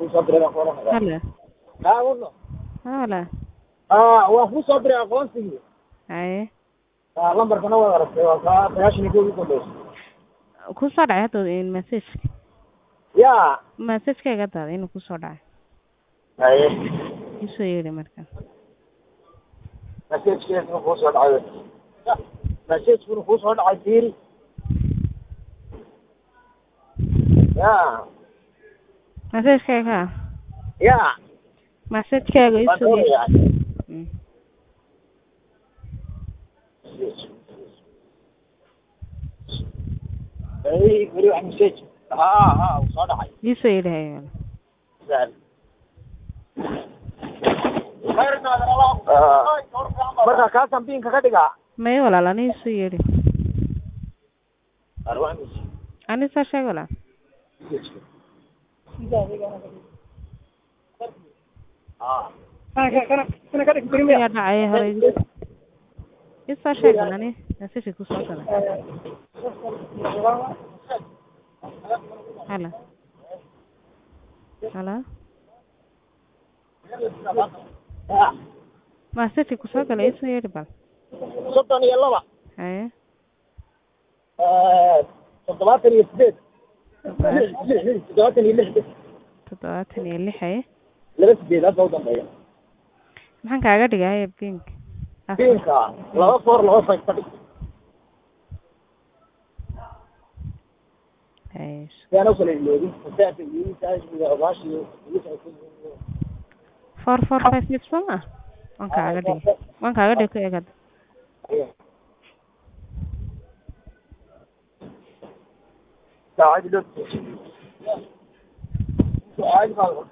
صبري أقول هلا لا والله هلا وفي صبري أقول فيه أي لمبر كنا ولا فياش نقول كله ku soo dhacay hadda in message يا message-kayga hadda inuu ku soo dhacay أيه isoo yeedhi marka مسج كيف نفوس ولا عيد مسج نفوس ولا عيد يا message-kayga يا message-kayga isoo yeedhi اي مريح مسج وصار عيد isoo yeedhi hayo زين marka ka sambiin ka dhiga may walaal ani isoo yeedhi arwaan ani soo sheeg walaal kana ka dhig yaa dhacay hore isoo sheeg ani message ku soo galay hala hala message ku soo galay isoo yeedhi bal 32 haye 78 76 haye laba sideed hadda u dambeeya maxaan kaaga dhigay pink pinka 2425 ka dhig haye yaana kala iloobin masaafir iyo taas iyo abaashi iyo 445 mid soo ma waan kaaga dhigay ku eegad saacad loo saacad qal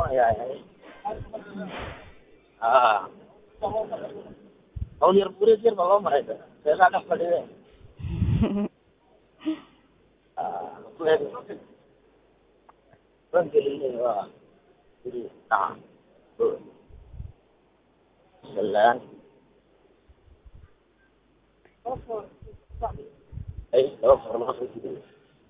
أول يوم بريد يوم الله ما هيدا سيلا نفعل إيه بنجلي نعم سلام أي أوفر ما في كده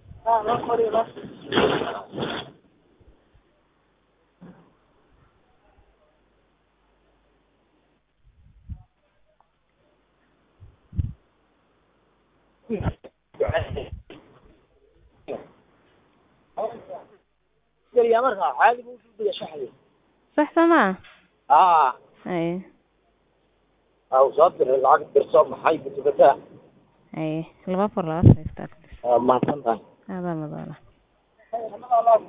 يا مرة عادي مو في شحن صح سما اي او صدر العقد برسوم حي بتبتا اي 2 4 5 ما تنتهي هذا ما